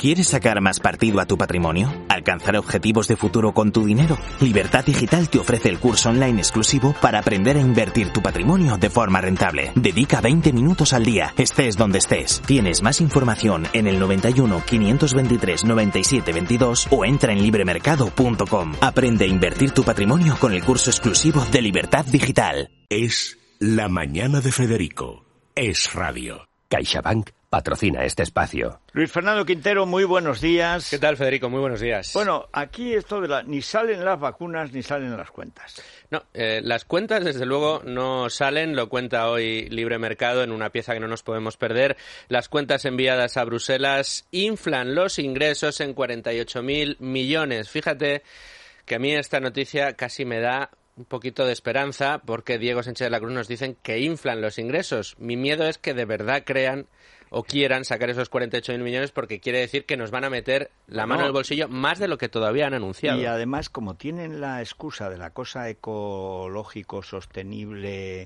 ¿Quieres sacar más partido a tu patrimonio? ¿Alcanzar objetivos de futuro con tu dinero? Libertad Digital te ofrece el curso online exclusivo para aprender a invertir tu patrimonio de forma rentable. Dedica 20 minutos al día, estés donde estés. Tienes más información en el 91 523 97 22 o entra en libremercado.com. Aprende a invertir tu patrimonio con el curso exclusivo de Libertad Digital. Es La Mañana de Federico. Es radio. CaixaBank patrocina este espacio. Luis Fernando Quintero, muy buenos días. ¿Qué tal, Federico? Muy buenos días. Bueno, aquí esto de ni salen las vacunas ni salen las cuentas. No, las cuentas desde luego no salen, lo cuenta hoy Libre Mercado en una pieza que no nos podemos perder. Las cuentas enviadas a Bruselas inflan los ingresos en 48.000 millones. Fíjate que a mí esta noticia casi me da un poquito de esperanza porque Diego Sánchez de la Cruz nos dicen que inflan los ingresos. Mi miedo es que de verdad crean o quieran sacar esos 48.000 millones porque quiere decir que nos van a meter la mano en el bolsillo más de lo que todavía han anunciado. Y además, como tienen la excusa de la cosa ecológico, sostenible,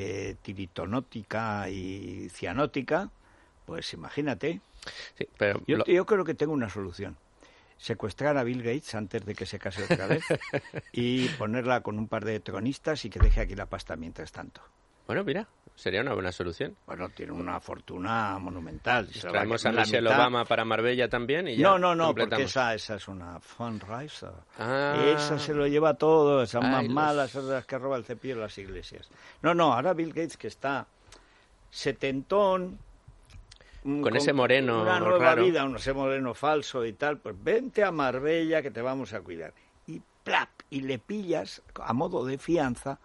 tiritonótica y cianótica, pues imagínate. Sí, pero yo creo que tengo una solución. Secuestrar a Bill Gates antes de que se case otra vez y ponerla con un par de tronistas y que deje aquí la pasta mientras tanto. Bueno, mira, sería una buena solución. Bueno, tiene una fortuna monumental. Traemos a Michelle Obama para Marbella también y ya No, porque esa es una fundraiser. Esa se lo lleva todo, esas más malas, esas de las que roba el cepillo en las iglesias. No, ahora Bill Gates, que está setentón, con ese moreno una nueva raro. vida, ese moreno falso y tal, pues vente a Marbella que te vamos a cuidar. Y plap, y le pillas, a modo de fianza,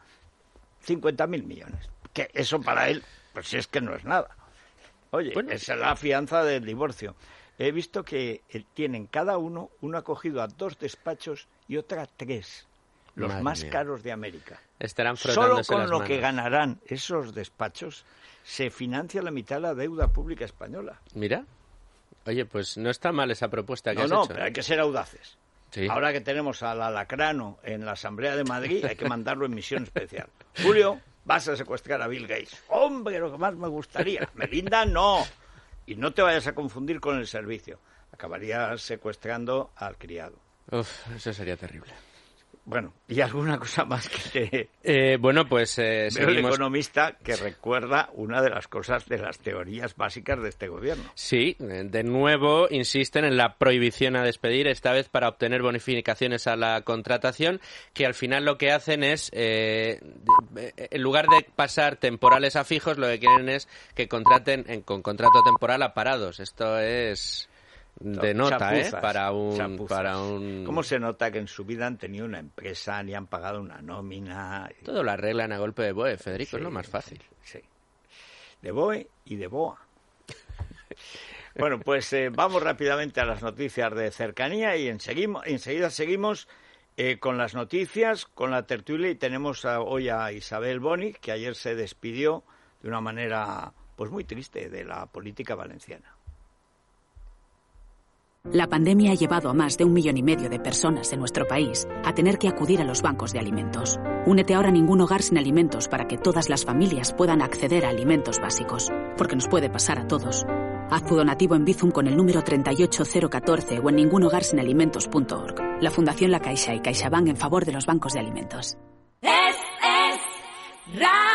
50.000 millones. Que eso para él, pues si es que no es nada. Oye, bueno, esa es la fianza del divorcio. He visto que tienen cada uno acogido a 2 despachos y otra 3, los Madre más mía. caros de América. Estarán frotándose Solo con las lo manos. que ganarán esos despachos se financia la mitad de la deuda pública española. Mira, oye, pues no está mal esa propuesta que has No, hecho. pero hay que ser audaces. Sí. Ahora que tenemos al Alacrano en la Asamblea de Madrid, hay que mandarlo en misión especial. Julio, vas a secuestrar a Bill Gates. ¡Hombre, lo que más me gustaría! Melinda, no. Y no te vayas a confundir con el servicio. Acabarías secuestrando al criado. Uf, eso sería terrible. Bueno, ¿y alguna cosa más que te...? Bueno, pues Veo el seguimos. economista que recuerda una de las cosas de las teorías básicas de este gobierno. Sí, de nuevo insisten en la prohibición a despedir, esta vez para obtener bonificaciones a la contratación, que al final lo que hacen es, en lugar de pasar temporales a fijos, lo que quieren es que contraten con contrato temporal a parados. Esto es de nota, Chapuzas, para un... chapuzas. ¿Cómo se nota que en su vida han tenido una empresa, ni han pagado una nómina? Todo lo arreglan a golpe de BOE, Federico, Sí, es lo más fácil. Sí. De BOE y de BOA. Bueno, pues vamos rápidamente a las noticias de cercanía y enseguida seguimos con las noticias, con la tertulia, y tenemos hoy a Isabel Boni, que ayer se despidió de una manera pues muy triste de la política valenciana. La pandemia ha llevado a más de 1,5 millones de personas en nuestro país a tener que acudir a los bancos de alimentos. Únete ahora a Ningún Hogar Sin Alimentos para que todas las familias puedan acceder a alimentos básicos, porque nos puede pasar a todos. Haz tu donativo en Bizum con el número 38014 o en ningunhogarsinalimentos.org. La Fundación La Caixa y CaixaBank en favor de los bancos de alimentos. Es Radio.